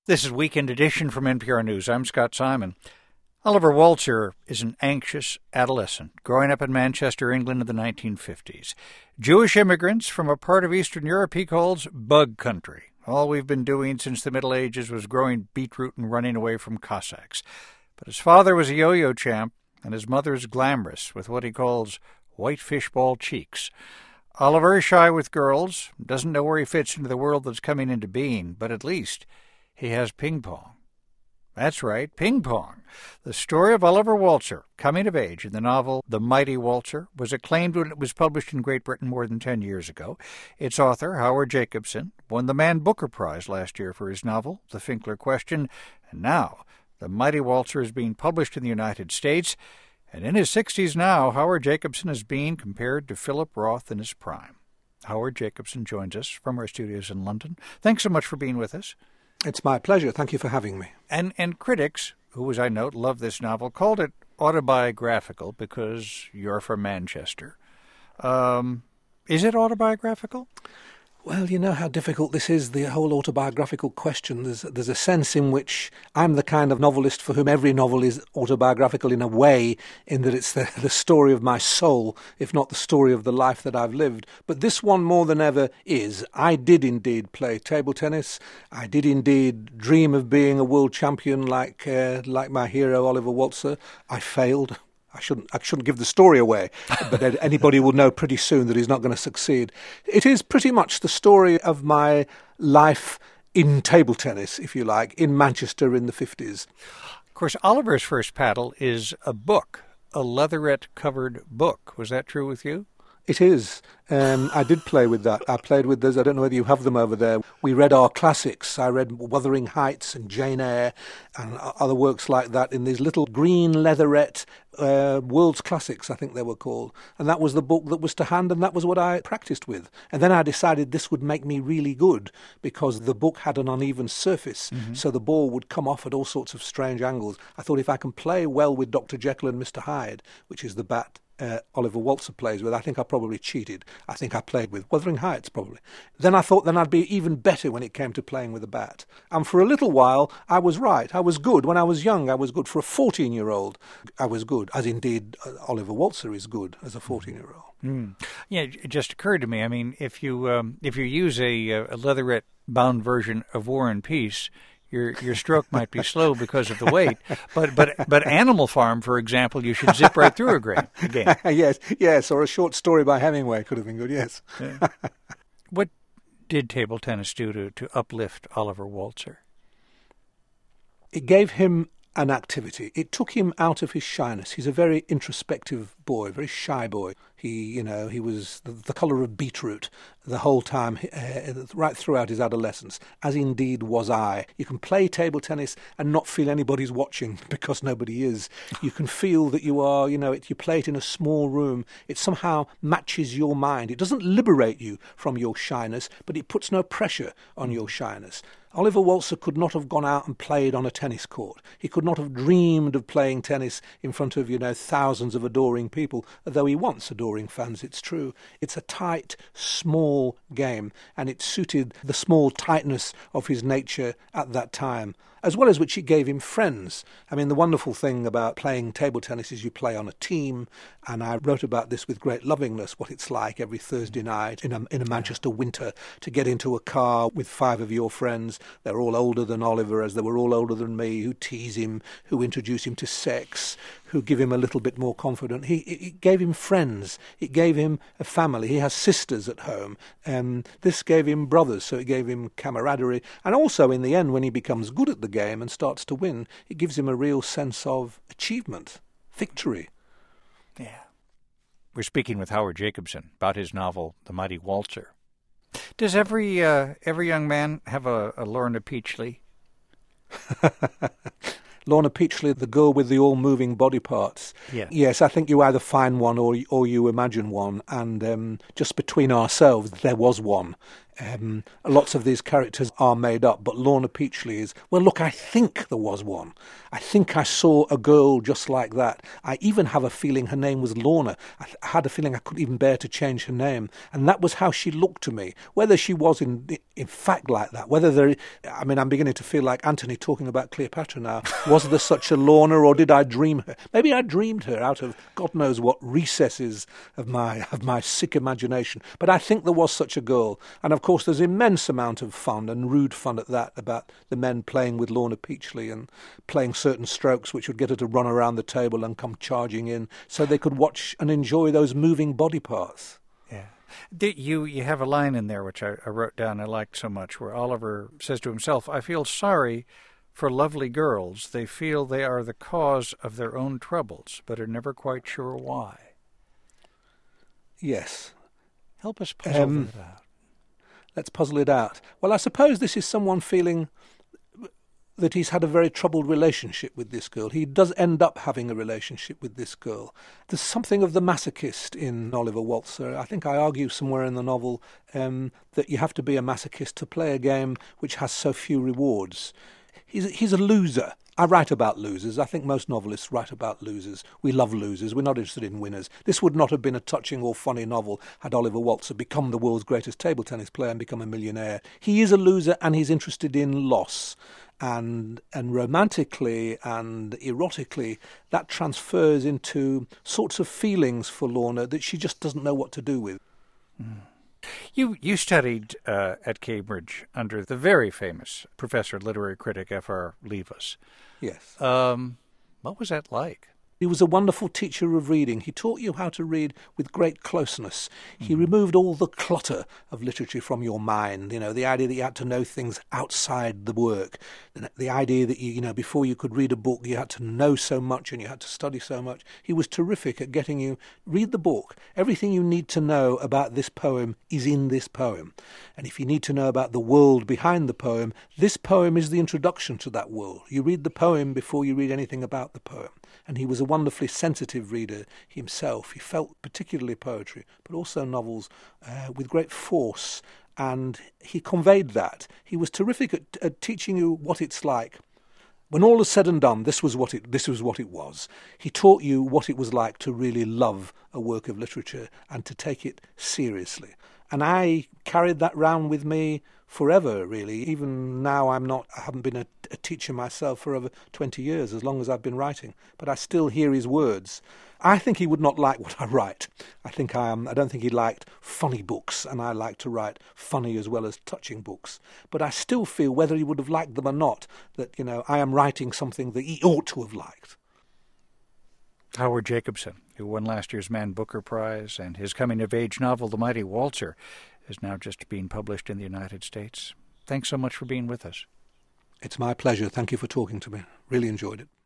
This is Weekend Edition from NPR News. I'm Scott Simon. Oliver Walzer is an anxious adolescent growing up in Manchester, England in the 1950s. Jewish immigrants from a part of Eastern Europe he calls bug country. All we've been doing since the Middle Ages was growing beetroot and running away from Cossacks. But his father was a yo-yo champ, and his mother's glamorous with what he calls white fishball cheeks. Oliver is shy with girls, doesn't know where he fits into the world that's coming into being, but at least he has ping pong. That's right, ping pong. The story of Oliver Walzer, coming of age in the novel The Mighty Walzer, was acclaimed when it was published in Great Britain more than 10 years ago. Its author, Howard Jacobson, won the Man Booker Prize last year for his novel, The Finkler Question, and now The Mighty Walzer is being published in the United States, and in his 60s now, Howard Jacobson is being compared to Philip Roth in his prime. Howard Jacobson joins us from our studios in London. Thanks so much for being with us. It's my pleasure. Thank you for having me. And critics, who, as I note, love this novel, called it autobiographical because you're from Manchester. Is it autobiographical? Well, you know how difficult this is, the whole autobiographical question. There's a sense in which I'm the kind of novelist for whom every novel is autobiographical in a way, in that it's the story of my soul, if not the story of the life that I've lived. But this one more than ever is. I did indeed play table tennis. I did indeed dream of being a world champion like my hero Oliver Walzer. I failed. I shouldn't give the story away, but anybody will know pretty soon that he's not going to succeed. It is pretty much the story of my life in table tennis, if you like, in Manchester in the 50s. Of course, Oliver's first paddle is a book, a leatherette-covered book. Was that true with you? It is. I did play with that. I played with those. I don't know whether you have them over there. We read our classics. I read Wuthering Heights and Jane Eyre and other works like that in these little green leatherette world's classics, I think they were called. And that was the book that was to hand, and that was what I practiced with. And then I decided this would make me really good because the book had an uneven surface, so the ball would come off at all sorts of strange angles. I thought if I can play well with Dr. Jekyll and Mr. Hyde, which is the bat Oliver Walzer plays with, I think I probably cheated. I think I played with Wuthering Heights, probably. Then I thought then I'd be even better when it came to playing with a bat. And for a little while, I was right. I was good. When I was young, I was good. For a 14-year-old, I was good, as indeed Oliver Walzer is good as a 14-year-old. Yeah, it just occurred to me. I mean, if you use a leatherette-bound version of War and Peace, your stroke might be slow because of the weight, but Animal Farm, for example, you should zip right through a game. Yes, or a short story by Hemingway could have been good. Yes. Yeah. What did table tennis do to uplift Oliver Walzer? It gave him an activity. It took him out of his shyness. He's a very introspective boy, very shy boy. He was the colour of beetroot the whole time, right throughout his adolescence, as indeed was I. You can play table tennis and not feel anybody's watching because nobody is. You can feel that you are, you play it in a small room. It somehow matches your mind. It doesn't liberate you from your shyness, but it puts no pressure on your shyness. Oliver Walzer could not have gone out and played on a tennis court. He could not have dreamed of playing tennis in front of, thousands of adoring people, though he wants adoring fans, it's true. It's a tight, small game, and it suited the small tightness of his nature at that time, as well as which it gave him friends. I mean, the wonderful thing about playing table tennis is you play on a team, and I wrote about this with great lovingness, what it's like every Thursday night in a Manchester winter to get into a car with 5 of your friends. They're all older than Oliver, as they were all older than me, who tease him, who introduce him to sex, who give him a little bit more confidence. It gave him friends. It gave him a family. He has sisters at home. This gave him brothers, so it gave him camaraderie. And also, in the end, when he becomes good at the game and starts to win, it gives him a real sense of achievement, victory. Yeah. We're speaking with Howard Jacobson about his novel, The Mighty Walzer. Does every young man have a Lorna Peachley? Lorna Peachley, the girl with the all-moving body parts. Yeah. Yes, I think you either find one or you imagine one. And just between ourselves, there was one. Lots of these characters are made up, but Lorna Peachley is, well, look, I think there was one. I think I saw a girl just like that. I even have a feeling her name was Lorna. I had a feeling I couldn't even bear to change her name. And that was how she looked to me. Whether she was in fact like that, I'm beginning to feel like Anthony talking about Cleopatra now. Was there such a Lorna, or did I dream her? Maybe I dreamed her out of God knows what recesses of my sick imagination. But I think there was such a girl. And of course, there's immense amount of fun, and rude fun at that, about the men playing with Lorna Peachley and playing certain strokes which would get her to run around the table and come charging in so they could watch and enjoy those moving body parts. Yeah. You have a line in there which I wrote down I liked so much, where Oliver says to himself, I feel sorry for lovely girls. They feel they are the cause of their own troubles, but are never quite sure why. Yes. Help us puzzle that out. Let's puzzle it out. Well, I suppose this is someone feeling that he's had a very troubled relationship with this girl. He does end up having a relationship with this girl. There's something of the masochist in Oliver Walzer. I think I argue somewhere in the novel that you have to be a masochist to play a game which has so few rewards. He's a loser. I write about losers. I think most novelists write about losers. We love losers. We're not interested in winners. This would not have been a touching or funny novel had Oliver Walzer become the world's greatest table tennis player and become a millionaire. He is a loser, and he's interested in loss. And romantically and erotically, that transfers into sorts of feelings for Lorna that she just doesn't know what to do with. Mm. You studied at Cambridge under the very famous professor, literary critic F.R. Leavis. Yes. What was that like? He was a wonderful teacher of reading. He taught you how to read with great closeness. He removed all the clutter of literature from your mind, the idea that you had to know things outside the work, the idea that, before you could read a book, you had to know so much and you had to study so much. He was terrific at getting you, read the book. Everything you need to know about this poem is in this poem. And if you need to know about the world behind the poem, this poem is the introduction to that world. You read the poem before you read anything about the poem. And he was a wonderfully sensitive reader himself. He felt particularly poetry, but also novels with great force, and he conveyed that. He was terrific at teaching you what it's like. When all is said and done, this was what it was. He taught you what it was like to really love a work of literature and to take it seriously. And I carried that round with me forever, really. Even now I haven't been a teacher myself for over 20 years, as long as I've been writing. But I still hear his words. I think he would not like what I write. I don't think he liked funny books, and I like to write funny as well as touching books. But I still feel, whether he would have liked them or not, that, I am writing something that he ought to have liked. Howard Jacobson, who won last year's Man Booker Prize, and his coming-of-age novel, The Mighty Walzer, is now just being published in the United States. Thanks so much for being with us. It's my pleasure. Thank you for talking to me. Really enjoyed it.